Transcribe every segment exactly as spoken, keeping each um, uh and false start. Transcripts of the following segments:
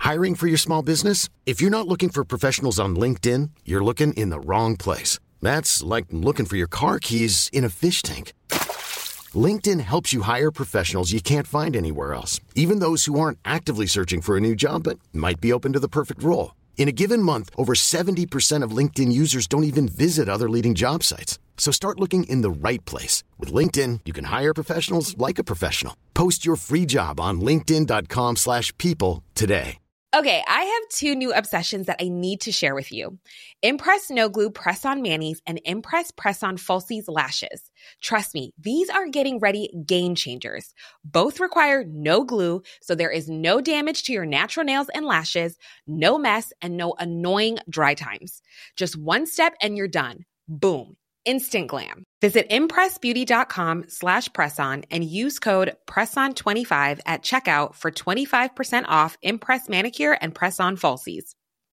Hiring for your small business? If you're not looking for professionals on LinkedIn, you're looking in the wrong place. That's like looking for your car keys in a fish tank. LinkedIn helps you hire professionals you can't find anywhere else, even those who aren't actively searching for a new job but might be open to the perfect role. In a given month, over seventy percent of LinkedIn users don't even visit other leading job sites. So start looking in the right place. With LinkedIn, you can hire professionals like a professional. Post your free job on linkedin.com slash people today. Okay, I have two new obsessions that I need to share with you. Impress No Glue Press-On Manis and Impress Press-On Falsies Lashes. Trust me, these are getting ready game changers. Both require no glue, so there is no damage to your natural nails and lashes, no mess, and no annoying dry times. Just one step and you're done. Boom. Instant glam. Visit impressbeauty.com slash presson and use code presson twenty-five at checkout for twenty-five percent off Impress Manicure and Press-On Falsies.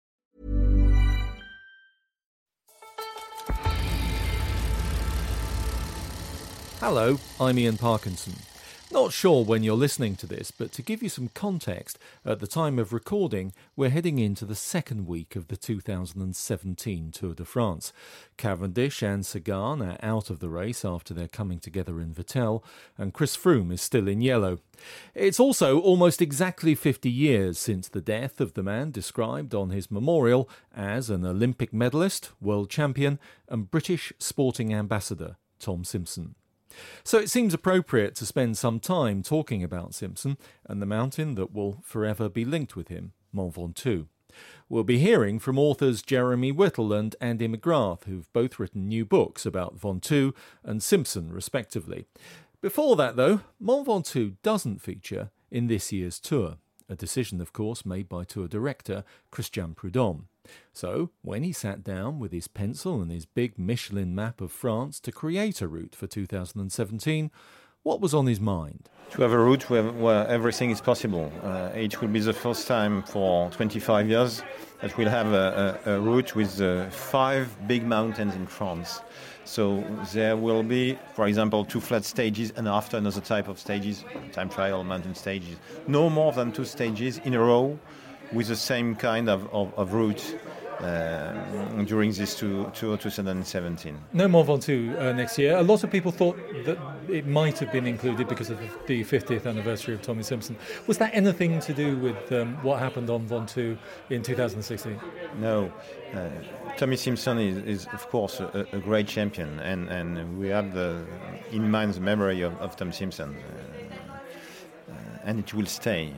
Hello, I'm Ian Parkinson. Not sure when you're listening to this, but to give you some context, at the time of recording, we're heading into the second week of the two thousand seventeen Tour de France. Cavendish and Sagan are out of the race after their coming together in Vittel, and Chris Froome is still in yellow. It's also almost exactly fifty years since the death of the man described on his memorial as an Olympic medalist, world champion, and British sporting ambassador, Tom Simpson. So it seems appropriate to spend some time talking about Simpson and the mountain that will forever be linked with him, Mont Ventoux. We'll be hearing from authors Jeremy Whittle and Andy McGrath, who've both written new books about Ventoux and Simpson, respectively. Before that, though, Mont Ventoux doesn't feature in this year's tour, a decision, of course, made by tour director Christian Prudhomme. So, when he sat down with his pencil and his big Michelin map of France to create a route for two thousand seventeen, what was on his mind? To have a route where, where everything is possible. Uh, it will be the first time for twenty-five years that we'll have a, a, a route with uh, five big mountains in France. So there will be, for example, two flat stages and after another type of stages, time trial, mountain stages. No more than two stages in a row with the same kind of, of, of route uh, during this two, two, twenty seventeen. No Mont Ventoux uh, next year. A lot of people thought that it might have been included because of the fiftieth anniversary of Tommy Simpson. Was that anything to do with um, what happened on Ventoux in two thousand sixteen? No. Uh, Tommy Simpson is, is of course, a, a great champion, and, and we have the, in mind the memory of, of Tom Simpson, uh, uh, and it will stay.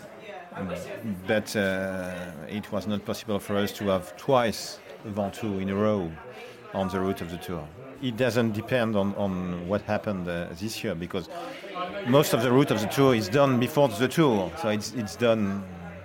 But uh, it was not possible for us to have twice Ventoux in a row on the route of the Tour. It doesn't depend on, on what happened uh, this year, because most of the route of the Tour is done before the Tour. So it's it's done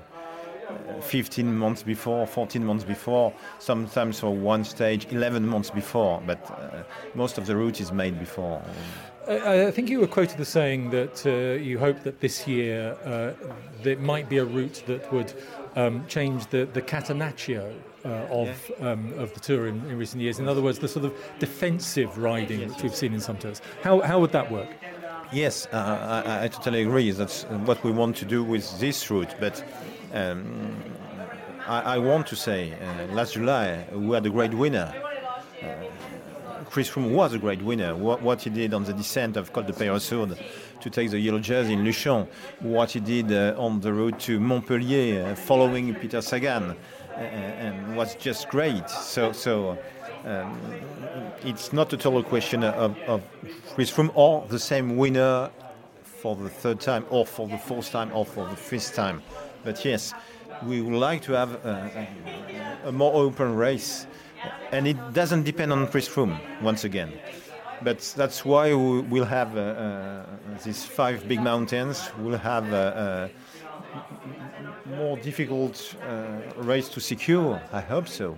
fifteen months before, fourteen months before, sometimes for one stage, eleven months before. But uh, most of the route is made before. I think you were quoted as saying that uh, you hope that this year uh, there might be a route that would um, change the, the catenaccio uh, of yeah. um, of the Tour in, in recent years. In other words, the sort of defensive riding yes, which we've seen in some tours. How how would that work? Yes, uh, I, I totally agree. That's what we want to do with this route. But um, I, I want to say, uh, last July we had a great winner. Uh, Chris Froome was a great winner. What, what he did on the descent of Col de Peyresourde to take the yellow jersey in Luchon, what he did uh, on the road to Montpellier, uh, following Peter Sagan, uh, and was just great. So, so um, it's not a total question of, of Chris Froome or the same winner for the third time, or for the fourth time, or for the fifth time. But yes, we would like to have a, a, a more open race. And it doesn't depend on Chris Froome, once again. But that's why we'll have uh, uh, these five big mountains. We'll have a, a more difficult uh, race to secure, I hope so.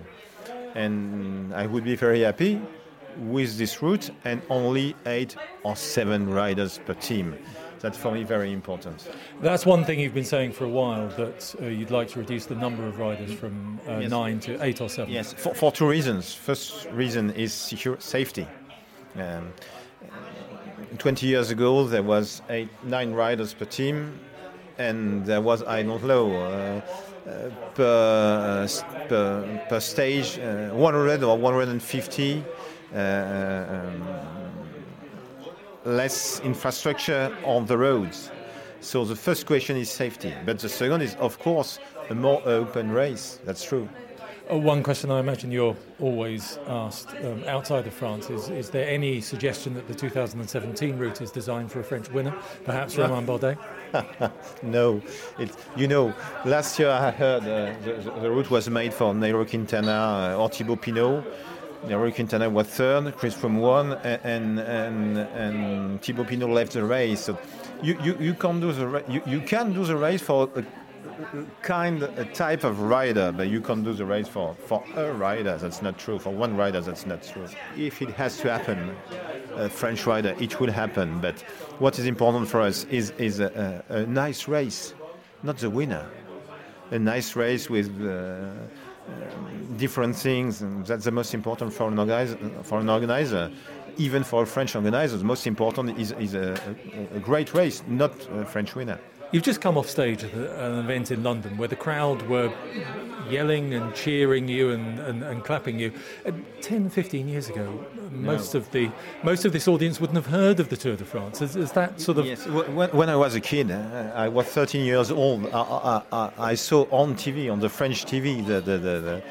And I would be very happy with this route and only eight or seven riders per team. That's for me very important. That's one thing you've been saying for a while, that uh, you'd like to reduce the number of riders from uh, yes. nine to eight or seven. Yes, for, for two reasons. First reason is secure safety. Um, twenty years ago, there was eight, nine riders per team, and there was, I don't know, uh, uh, per, per per stage, uh, one hundred or one hundred fifty. Uh, um, less infrastructure on the roads. So the first question is safety, but the second is, of course, a more open race. That's true. Uh, one question I imagine you're always asked um, outside of France is, is there any suggestion that the two thousand seventeen route is designed for a French winner, perhaps Romain Bardet? No. It, you know, last year I heard uh, the, the route was made for Nairo Quintana uh, or Thibaut Pinot. Nairo Quintana was third, Chris Froome won, and and and Thibaut Pinot left the race. So you, you, you can do the ra- you, you can do the race for a, a kind a type of rider, but you can't do the race for, for a rider. That's not true. For one rider, that's not true. If it has to happen, a French rider, it will happen. But what is important for us is is a, a, a nice race, not the winner. A nice race with. Uh, Um, different things, and that's the most important for an organizer. For an organizer, even for a French organizer, the most important is, is a, a, a great race, not a French winner. You've just come off stage at an event in London where the crowd were yelling and cheering you and, and, and clapping you. Uh, ten, fifteen years ago, most no. of the most of this audience wouldn't have heard of the Tour de France. Is, is that sort of... Yes. When, when I was a kid, uh, I was thirteen years old. I, I, I, I saw on T V, on the French T V, the the the, the,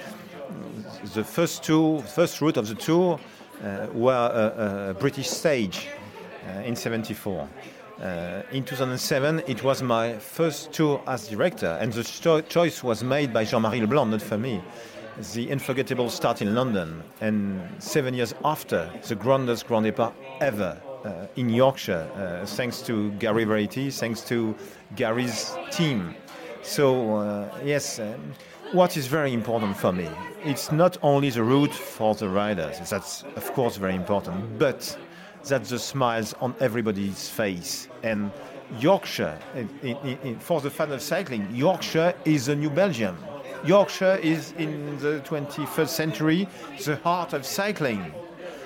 the first tour, first route of the tour uh, were a, a British stage uh, in seventy-four. Uh, in two thousand seven, it was my first tour as director, and the cho- choice was made by Jean-Marie Leblanc, not for me. The unforgettable start in London, and seven years after, the grandest Grand Départ ever uh, in Yorkshire, uh, thanks to Gary Verity, thanks to Gary's team. So, uh, yes, um, what is very important for me, it's not only the route for the riders, that's of course very important, but that's the smiles on everybody's face. And Yorkshire, in, in, in, for the fan of cycling, Yorkshire is the new Belgium. Yorkshire is, in the twenty-first century, the heart of cycling.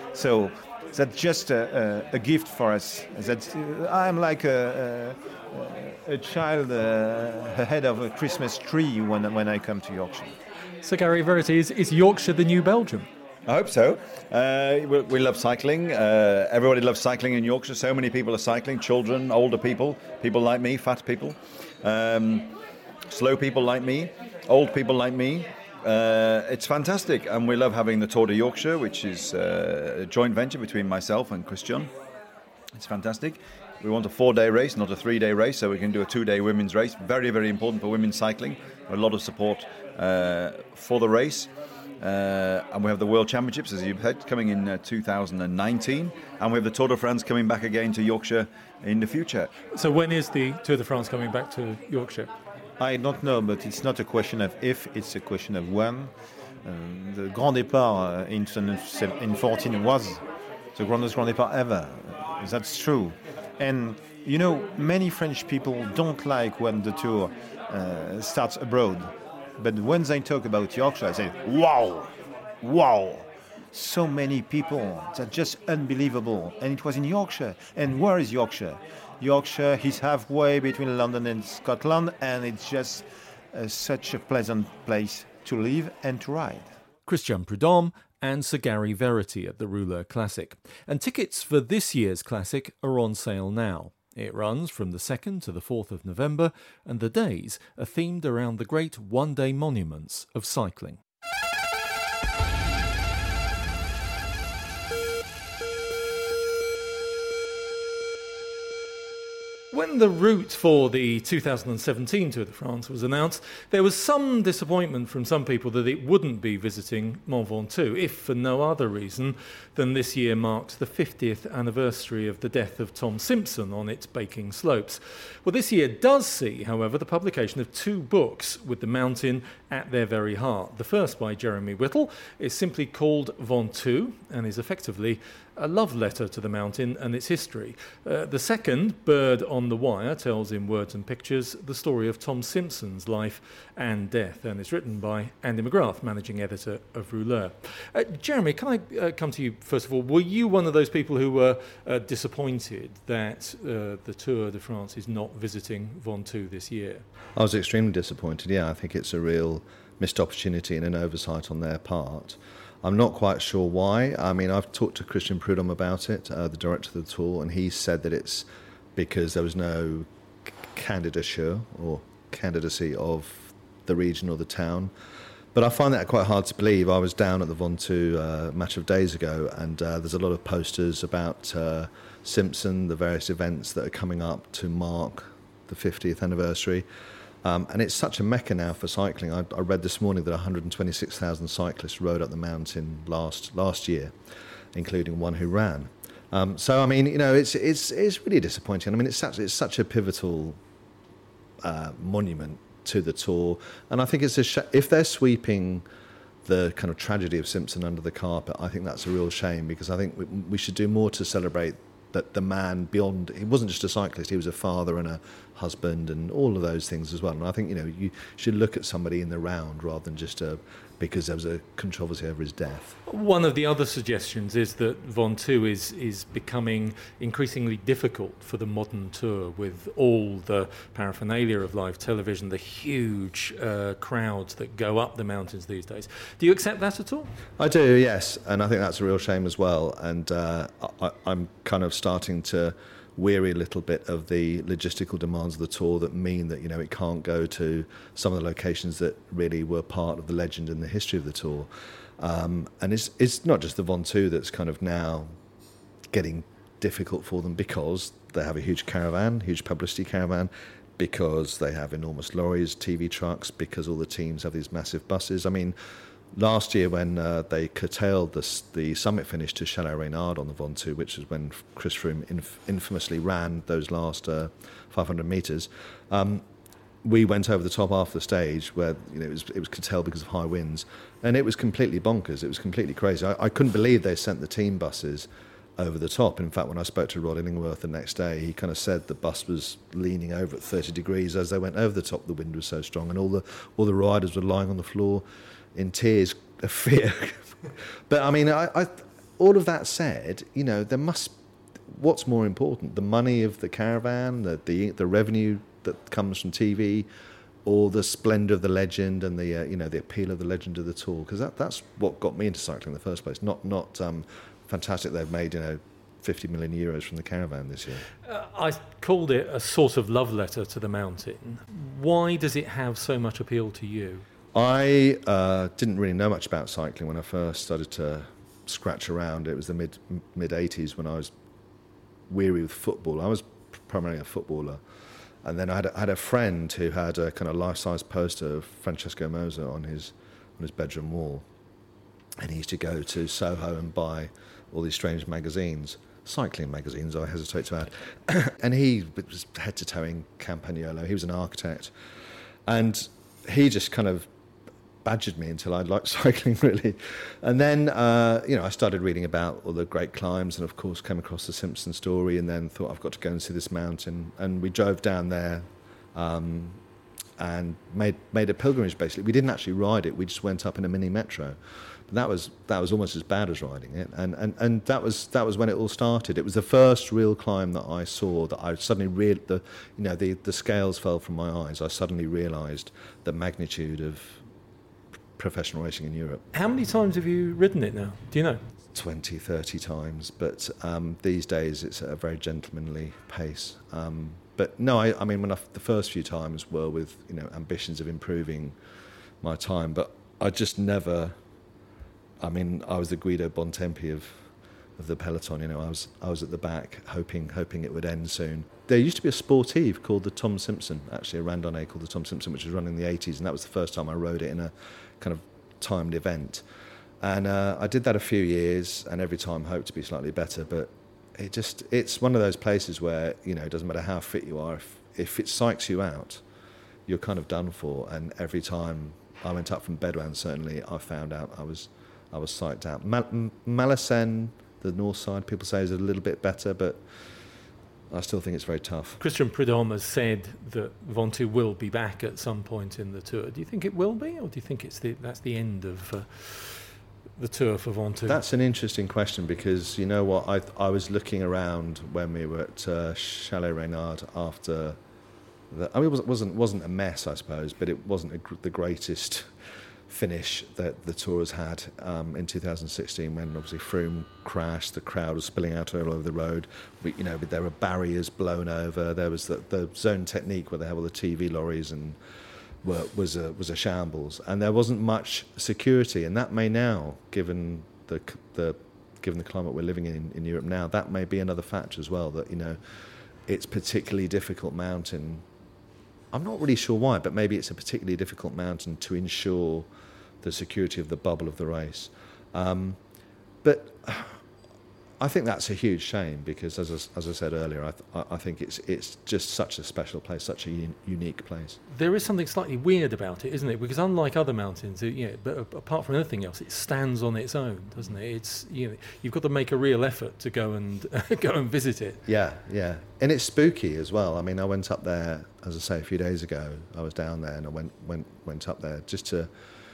So that's just a, a, a gift for us. That uh, I'm like a, a, a child uh, ahead of a Christmas tree when, when I come to Yorkshire. So Gary Verity, is, is Yorkshire the new Belgium? I hope so. Uh, we, we love cycling. Uh, everybody loves cycling in Yorkshire. So many people are cycling, children, older people, people like me, fat people, um, slow people like me, old people like me. Uh, it's fantastic. And we love having the Tour de Yorkshire, which is uh, a joint venture between myself and Christian. It's fantastic. We want a four-day race, not a three-day race, so we can do a two-day women's race. Very, very important for women's cycling. A lot of support uh, for the race. Uh, and we have the World Championships, as you've heard, coming in uh, two thousand nineteen, and we have the Tour de France coming back again to Yorkshire in the future. So when is the Tour de France coming back to Yorkshire? I don't know, but it's not a question of if, it's a question of when. Um, the Grand Départ uh, in twenty fourteen was the grandest Grand Départ ever. That's true. And, you know, many French people don't like when the Tour uh, starts abroad. But when they talk about Yorkshire, I say, wow, wow, so many people, that's just unbelievable. And it was in Yorkshire. And where is Yorkshire? Yorkshire is halfway between London and Scotland, and it's just uh, such a pleasant place to live and to ride. Christian Prudhomme and Sir Gary Verity at the Rouleur Classic. And tickets for this year's Classic are on sale now. It runs from the second to the fourth of November, and the days are themed around the great one-day monuments of cycling. When the route for the two thousand seventeen Tour de France was announced, there was some disappointment from some people that it wouldn't be visiting Mont Ventoux, if for no other reason than this year marked the fiftieth anniversary of the death of Tom Simpson on its baking slopes. Well, this year does see, however, the publication of two books with the mountain at their very heart. The first, by Jeremy Whittle, is simply called Ventoux and is effectively a love letter to the mountain and its history. Uh, the second, Bird on the Wire, tells in words and pictures the story of Tom Simpson's life and death, and it's written by Andy McGrath, managing editor of Rouleur. Uh, Jeremy, can I uh, come to you first of all? Were you one of those people who were uh, disappointed that uh, the Tour de France is not visiting Ventoux this year? I was extremely disappointed, yeah. I think it's a real missed opportunity and an oversight on their part. I'm not quite sure why. I mean, I've talked to Christian Prudhomme about it, uh, the director of the Tour, and he said that it's because there was no c- candidature or candidacy of the region or the town. But I find that quite hard to believe. I was down at the Ventoux uh, match of days ago, and uh, there's a lot of posters about uh, Simpson, the various events that are coming up to mark the fiftieth anniversary. Um, and it's such a mecca now for cycling. I, I read this morning that one hundred twenty-six thousand cyclists rode up the mountain last last year, including one who ran. Um, so I mean, you know, it's it's it's really disappointing. I mean, it's such it's such a pivotal uh, monument to the Tour, and I think it's a sh- if they're sweeping the kind of tragedy of Simpson under the carpet, I think that's a real shame, because I think we, we should do more to celebrate that the man beyond, he wasn't just a cyclist, he was a father and a husband and all of those things as well. And I think, you know, you should look at somebody in the round rather than just a, because there was a controversy over his death. One of the other suggestions is that Ventoux is, is becoming increasingly difficult for the modern Tour, with all the paraphernalia of live television, the huge uh, crowds that go up the mountains these days. Do you accept that at all? I do, yes, and I think that's a real shame as well. And uh, I, I'm kind of starting to weary a little bit of the logistical demands of the Tour that mean that, you know, it can't go to some of the locations that really were part of the legend and the history of the Tour. Um, and it's it's not just the Ventoux that's kind of now getting difficult for them, because they have a huge caravan, huge publicity caravan, because they have enormous lorries, T V trucks, because all the teams have these massive buses. I mean, last year when uh, they curtailed the, the summit finish to Chalet Reynard on the Ventoux, which is when Chris Froome inf- infamously ran those last uh, five hundred metres, um, we went over the top half of the stage where, you know, it was, it was curtailed because of high winds, and it was completely bonkers. It was completely crazy. I, I couldn't believe they sent the team buses over the top. In fact, when I spoke to Rod Illingworth the next day, he kind of said the bus was leaning over at thirty degrees as they went over the top. The wind was so strong, and all the all the riders were lying on the floor in tears of fear. But I mean, I, I, all of that said, you know, there must. What's more important, the money of the caravan, the the, the revenue that comes from T V, or the splendour of the legend and the uh, you know the appeal of the legend of the Tour? Because that that's what got me into cycling in the first place. Not not um, fantastic they've made, you know, fifty million euros from the caravan this year. Uh, I called it a sort of love letter to the mountain. Why does it have so much appeal to you? I uh, didn't really know much about cycling when I first started to scratch around. It was the mid mid eighties when I was weary with football. I was primarily a footballer, and then I had a, I had a friend who had a kind of life-size poster of Francesco Moser on his on his bedroom wall, and he used to go to Soho and buy all these strange magazines, cycling magazines, I hesitate to add, and he was head to toe in Campagnolo. He was an architect, and he just kind of badgered me until I liked cycling, really. And then, uh, you know, I started reading about all the great climbs, and of course came across the Simpson story, and then thought, I've got to go and see this mountain. And we drove down there um, and made made a pilgrimage, basically. We didn't actually ride it, we just went up in a mini metro. But that was that was almost as bad as riding it. And, and, and that was that was when it all started. It was the first real climb that I saw that I suddenly real the you know the, the scales fell from my eyes. I suddenly realised the magnitude of professional racing in Europe. How many times have you ridden it now? Do you know? twenty, thirty times, but um, these days it's at a very gentlemanly pace. Um, but no, I, I mean, when I, the first few times were with, you know, ambitions of improving my time, but I just never, I mean, I was the Guido Bontempi of of the peloton, you know, I was I was at the back hoping hoping it would end soon. There used to be a sportive called the Tom Simpson, actually a randonnée called the Tom Simpson, which was run in the eighties, and that was the first time I rode it in a kind of timed event. And uh, I did that a few years, and every time hoped to be slightly better, but it just, it's one of those places where, you know, it doesn't matter how fit you are, if, if it psychs you out, you're kind of done for. And every time I went up from Bedouin, certainly I found out I was I was psyched out. Mal- Malacen the north side, people say, is a little bit better, but I still think it's very tough. Christian Prudhomme has said that Ventoux will be back at some point in the Tour. Do you think it will be, or do you think it's the, that's the end of uh, the Tour for Ventoux? That's an interesting question, because you know what, I I was looking around when we were at uh, Chalet Reynard after the, I mean, it wasn't, wasn't wasn't a mess, I suppose, but it wasn't a, the greatest finish that the Tour has had um, in two thousand sixteen, when obviously Froome crashed, the crowd was spilling out all over the road. We, you know, there were barriers blown over. There was the, the zone technique where they have all the T V lorries, and were, was a was a shambles. And there wasn't much security, and that may now, given the the given the climate we're living in in Europe now, that may be another factor as well. That, you know, it's particularly difficult mountain. I'm not really sure why, but maybe it's a particularly difficult mountain to ensure the security of the bubble of the race. Um, but I think that's a huge shame, because, as I, as I said earlier, I, th- I think it's it's just such a special place, such a un- unique place. There is something slightly weird about it, isn't it? Because unlike other mountains, it, you know, but apart from anything else, it stands on its own, doesn't it? It's, you know, you've got to make a real effort to go and go and visit it. Yeah, yeah, and it's spooky as well. I mean, I went up there, as I say, a few days ago. I was down there, and I went went went up there just to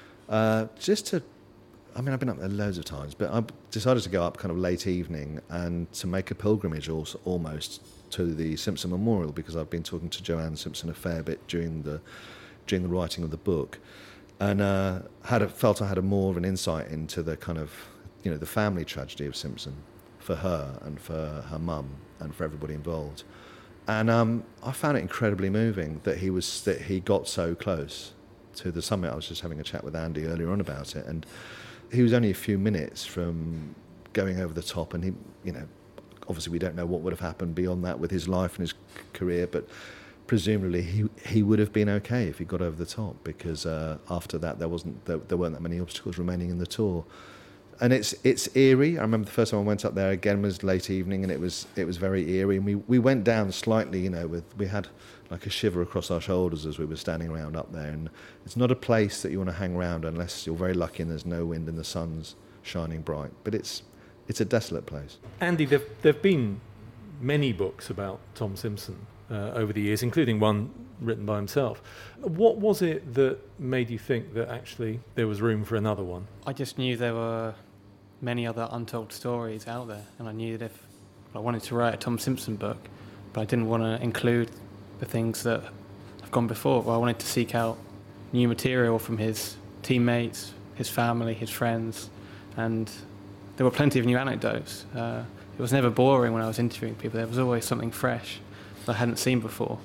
uh, just to. I mean, I've been up there loads of times, but I decided to go up kind of late evening and to make a pilgrimage also, almost to the Simpson Memorial, because I've been talking to Joanne Simpson a fair bit during the during the writing of the book, and uh, had a, felt I had a more of an insight into the kind of, you know, the family tragedy of Simpson for her and for her mum and for everybody involved, and um, I found it incredibly moving that he was that he got so close to the summit. I was just having a chat with Andy earlier on about it, and he was only a few minutes from going over the top, and he, you know, obviously we don't know what would have happened beyond that with his life and his career, but presumably he he would have been okay if he got over the top, because uh, after that there wasn't there, there weren't that many obstacles remaining in the Tour. And it's it's eerie. I remember the first time I went up there again was late evening, and it was it was very eerie. And we, we went down slightly, you know, with we had like a shiver across our shoulders as we were standing around up there. And it's not a place that you want to hang around unless you're very lucky and there's no wind and the sun's shining bright. But it's it's a desolate place. Andy, there there've been many books about Tom Simpson uh, over the years, including one written by himself. What was it that made you think that actually there was room for another one? I just knew there were many other untold stories out there, and I knew that if I wanted to write a Tom Simpson book, but I didn't want to include the things that have gone before. Well, I wanted to seek out new material from his teammates, his family, his friends, and there were plenty of new anecdotes. Uh, it was never boring when I was interviewing people. There was always something fresh that I hadn't seen before.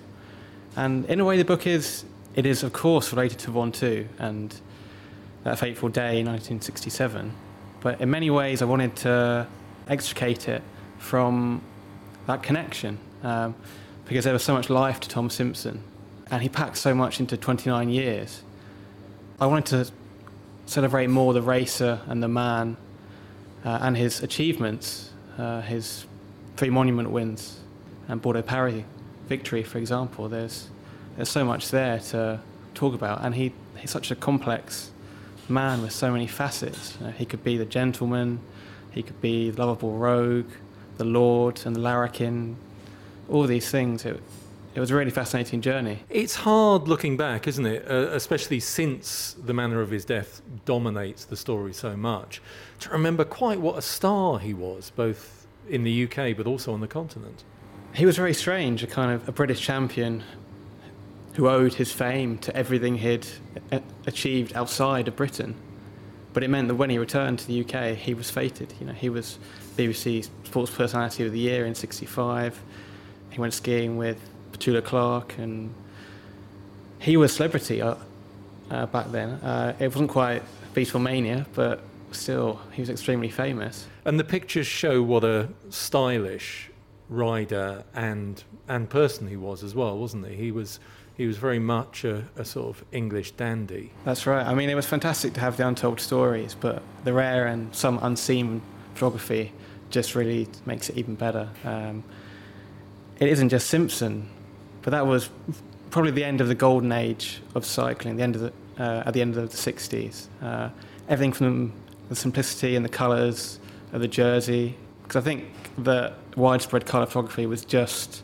And in a way, the book is, it is of course related to Ventoux and that fateful day in nineteen sixty-seven, but in many ways I wanted to extricate it from that connection, um, because there was so much life to Tom Simpson, and he packed so much into twenty-nine years. I wanted to celebrate more the racer and the man uh, and his achievements, uh, his three monument wins and Bordeaux-Paris victory, for example. There's there's so much there to talk about, and he he's such a complex man with so many facets. You know, he could be the gentleman, he could be the lovable rogue, the lord and the larrikin, all these things. It, it was a really fascinating journey. It's hard looking back, isn't it? Uh, especially since the manner of his death dominates the story so much, to remember quite what a star he was, both in the U K but also on the continent. He was very strange, a kind of a British champion who owed his fame to everything he'd a- achieved outside of Britain. But it meant that when he returned to the U K, he was fated. You know, he was B B C Sports Personality of the Year in sixty-five. He went skiing with Petula Clark, and he was celebrity uh, uh, back then. Uh, it wasn't quite Beatlemania, but still, he was extremely famous. And the pictures show what a stylish rider and and person he was as well, wasn't he? He was he was very much a, a sort of English dandy. That's right. I mean, it was fantastic to have the untold stories, but the rare and some unseen photography just really makes it even better. Um, it isn't just Simpson, but that was probably the end of the golden age of cycling, the end of the, uh, at the end of the sixties. Uh, everything from the simplicity and the colours of the jersey, because I think that widespread colour photography was just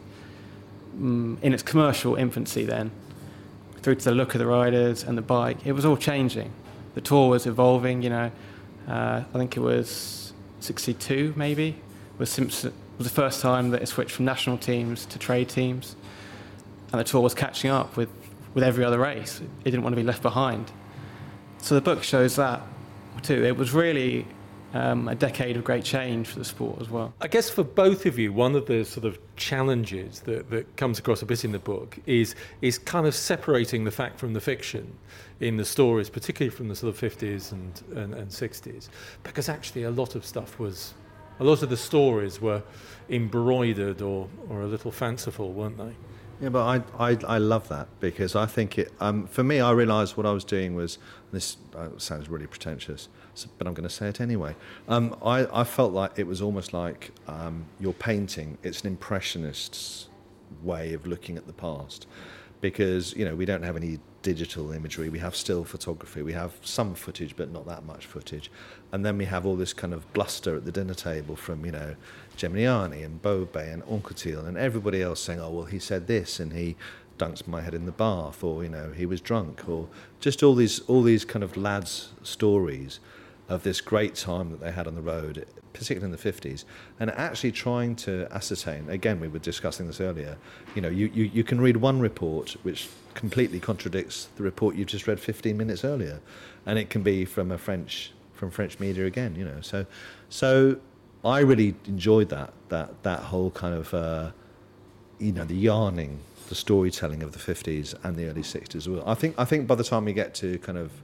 um, in its commercial infancy then, through to the look of the riders and the bike. It was all changing. The Tour was evolving, you know. Uh, I think it was sixty-two maybe, was Simpson was the first time that it switched from national teams to trade teams, and the Tour was catching up with, with every other race. It didn't want to be left behind. So the book shows that too. It was really um, a decade of great change for the sport as well. I guess for both of you, one of the sort of challenges that, that comes across a bit in the book is is kind of separating the fact from the fiction in the stories, particularly from the sort of fifties and, and, and sixties, because actually a lot of stuff was, a lot of the stories were embroidered or, or a little fanciful, weren't they? Yeah, but I, I I love that, because I think it. Um, for me, I realised what I was doing was, this uh, sounds really pretentious, so, but I'm going to say it anyway. Um, I I felt like it was almost like um, you're painting. It's an impressionist's way of looking at the past, because you know we don't have any digital imagery. We have still photography. We have some footage, but not that much footage. And then we have all this kind of bluster at the dinner table from, you know, Geminiani and Bobet and Anquetil and everybody else saying, oh, well, he said this and he dunked my head in the bath, or, you know, he was drunk, or just all these all these kind of lads' stories of this great time that they had on the road, particularly in the fifties, and actually trying to ascertain, again, we were discussing this earlier, you know, you, you, you can read one report which completely contradicts the report you've just read fifteen minutes earlier, and it can be from a French from French media again, you know. So so I really enjoyed that that that whole kind of uh, you know, the yarning, the storytelling of the fifties and the early sixties as well. I think I think by the time we get to kind of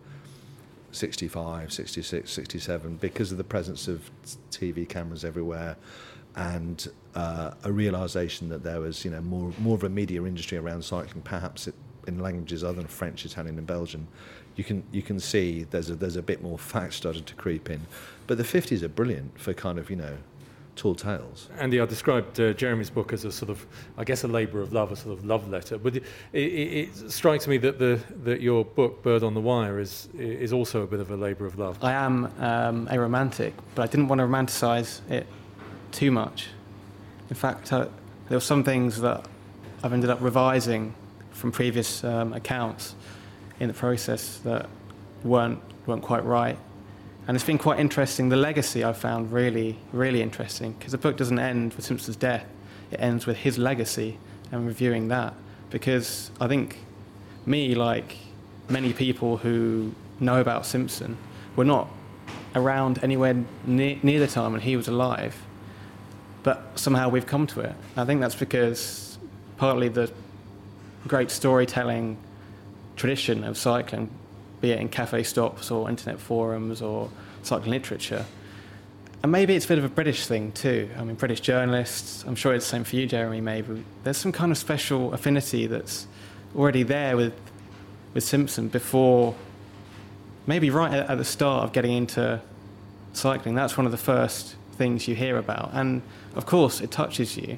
sixty-five, sixty-six, sixty-seven, because of the presence of T V cameras everywhere, and uh, a realisation that there was, you know, more more of a media industry around cycling, perhaps it, in languages other than French, Italian, and Belgian, you can you can see there's a there's a bit more fact starting to creep in. But the fifties are brilliant for kind of, you know, tall tales. Andy, I described uh, Jeremy's book as a sort of, I guess, a labour of love, a sort of love letter. But it, it, it strikes me that the that your book, Bird on the Wire, is is also a bit of a labour of love. I am um, a romantic, but I didn't want to romanticise it too much. In fact, uh, there were some things that I've ended up revising from previous um, accounts in the process that weren't weren't quite right. And it's been quite interesting. The legacy I found really, really interesting, because the book doesn't end with Simpson's death. It ends with his legacy and reviewing that. Because I think me, like many people who know about Simpson, were not around anywhere near, near the time when he was alive. But somehow we've come to it. I think that's because partly the great storytelling tradition of cycling, be it in cafe stops or internet forums or cycling literature. And maybe it's a bit of a British thing too. I mean, British journalists, I'm sure it's the same for you, Jeremy, maybe. There's some kind of special affinity that's already there with with Simpson before, maybe right at, at the start of getting into cycling. That's one of the first things you hear about. And of course, it touches you.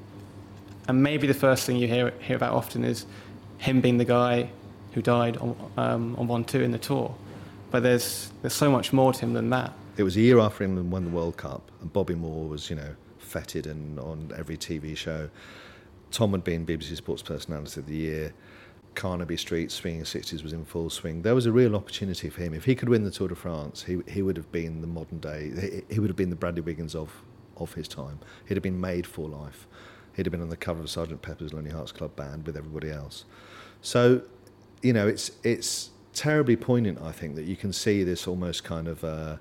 And maybe the first thing you hear, hear about often is him being the guy who died on um, on one two in the Tour. But there's there's so much more to him than that. It was a year after England won the World Cup, and Bobby Moore was, you know, feted and on every T V show. Tom had been B B C Sports Personality of the Year. Carnaby Street Swinging sixties was in full swing. There was a real opportunity for him. If he could win the Tour de France, he he would have been the modern day. He, he would have been the Bradley Wiggins of of his time. He'd have been made for life. He'd have been on the cover of Sergeant Pepper's Lonely Hearts Club Band with everybody else. So, you know, it's it's terribly poignant, I think, that you can see this almost kind of uh,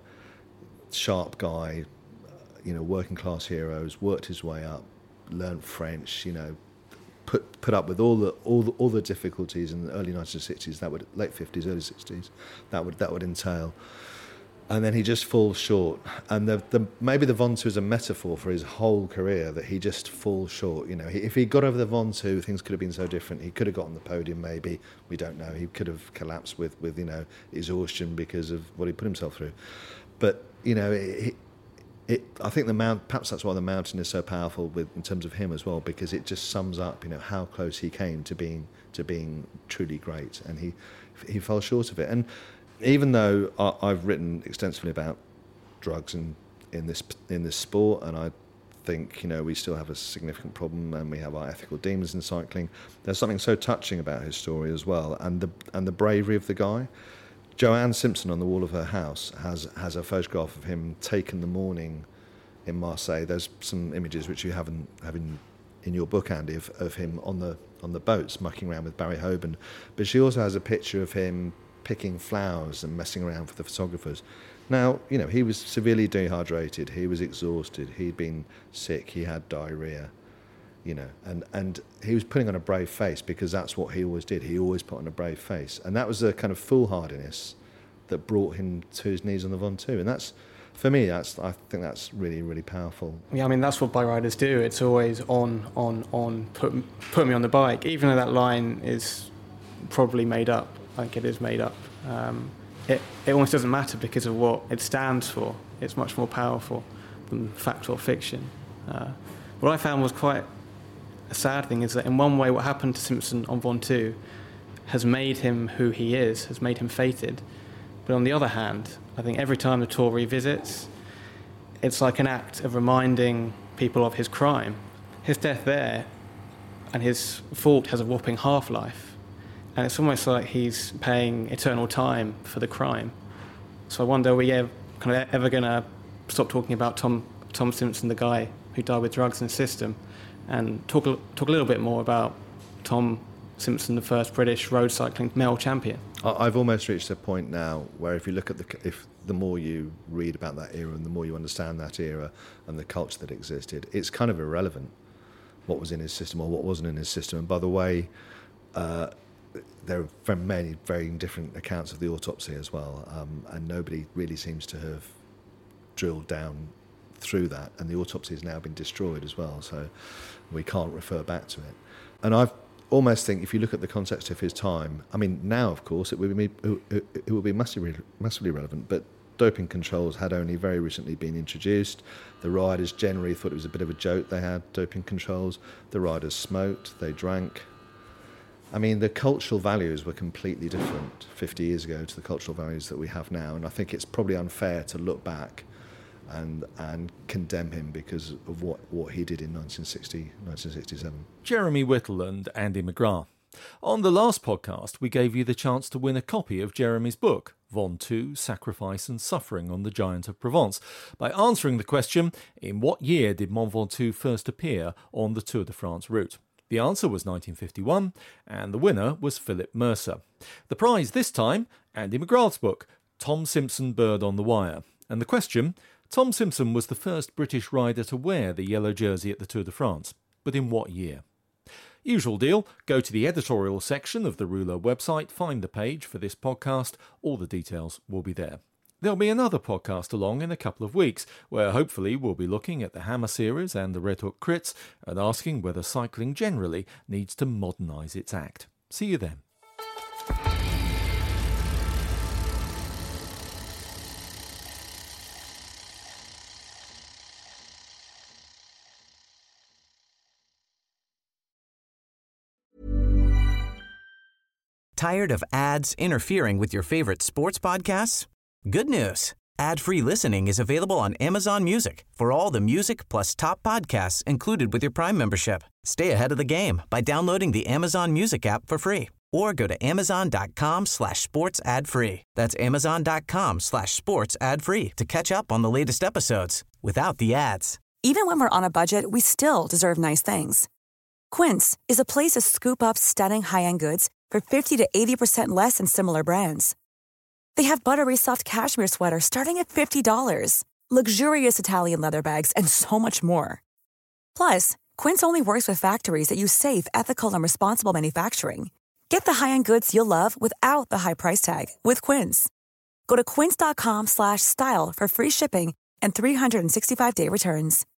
sharp guy, uh, you know, working class heroes, worked his way up, learned French, you know, put put up with all the all the, all the difficulties in the early nineteen sixties, that would late fifties, early sixties, that would that would entail. And then he just falls short. And the, the maybe the Ventoux is a metaphor for his whole career, that he just falls short. You know, he, if he got over the Ventoux, things could have been so different. He could have got on the podium, maybe. We don't know. He could have collapsed with, with you know, exhaustion because of what he put himself through. But, you know, it, it, I think the mount, perhaps that's why the mountain is so powerful with, in terms of him as well, because it just sums up, you know, how close he came to being to being truly great. And he he fell short of it. And even though I've written extensively about drugs and in this in this sport, and I think, you know, we still have a significant problem, and we have our ethical demons in cycling. There's something so touching about his story as well, and the and the bravery of the guy. Joanne Simpson on the wall of her house has has a photograph of him taken the morning in Marseille. There's some images which you haven't have in, in your book, Andy, of, of him on the on the boats mucking around with Barry Hoban. But she also has a picture of him picking flowers and messing around for the photographers. Now, you know, he was severely dehydrated, he was exhausted, he'd been sick, he had diarrhea, you know, and, and he was putting on a brave face because that's what he always did. He always put on a brave face. And that was the kind of foolhardiness that brought him to his knees on the Ventoux. And that's, for me, that's I think that's really, really powerful. Yeah, I mean, that's what bike riders do. It's always on, on, on, put, put me on the bike, even though that line is probably made up. I think it is made up. Um, It, it almost doesn't matter because of what it stands for. It's much more powerful than fact or fiction. Uh, what I found was quite a sad thing is that in one way what happened to Simpson on Ventoux has made him who he is, has made him fated. But on the other hand, I think every time the Tour revisits, it's like an act of reminding people of his crime. His death there and his fault has a whopping half-life. And it's almost like he's paying eternal time for the crime. So I wonder, are we ever, kind of ever going to stop talking about Tom Tom Simpson, the guy who died with drugs in the system, and talk talk a little bit more about Tom Simpson, the first British road cycling male champion? I've almost reached a point now where if you look at the if the more you read about that era and the more you understand that era and the culture that existed, it's kind of irrelevant what was in his system or what wasn't in his system. And by the way, uh, there are very many very different accounts of the autopsy as well, um, and nobody really seems to have drilled down through that, and the autopsy has now been destroyed as well, so we can't refer back to it. And I almost think if you look at the context of his time, I mean, now of course it would be it would be massively massively relevant, but doping controls had only very recently been introduced. The riders generally thought it was a bit of a joke they had doping controls. The riders smoked, they drank. I mean, the cultural values were completely different fifty years ago to the cultural values that we have now, and I think it's probably unfair to look back and and condemn him because of what, what he did in nineteen sixty, nineteen sixty-seven. Jeremy Whittle and Andy McGrath. On the last podcast, we gave you the chance to win a copy of Jeremy's book, Ventoux, Sacrifice and Suffering on the Giant of Provence, by answering the question, in what year did Mont Ventoux first appear on the Tour de France route? The answer was nineteen fifty-one, and the winner was Philip Mercer. The prize this time, Andy McGrath's book, Tom Simpson, Bird on the Wire. And the question, Tom Simpson was the first British rider to wear the yellow jersey at the Tour de France, but in what year? Usual deal, go to the editorial section of the Rouleur website, find the page for this podcast, all the details will be there. There'll be another podcast along in a couple of weeks, where hopefully we'll be looking at the Hammer Series and the Red Hook Crits and asking whether cycling generally needs to modernise its act. See you then. Tired of ads interfering with your favorite sports podcasts? Good news. Ad-free listening is available on Amazon Music for all the music plus top podcasts included with your Prime membership. Stay ahead of the game by downloading the Amazon Music app for free or go to amazon.com slash sports ad free. That's amazon.com slash sports ad free to catch up on the latest episodes without the ads. Even when we're on a budget, we still deserve nice things. Quince is a place to scoop up stunning high-end goods for fifty to eighty percent less than similar brands. They have buttery soft cashmere sweaters starting at fifty dollars, luxurious Italian leather bags, and so much more. Plus, Quince only works with factories that use safe, ethical, and responsible manufacturing. Get the high-end goods you'll love without the high price tag with Quince. Go to quince.com slash style for free shipping and three sixty-five day returns.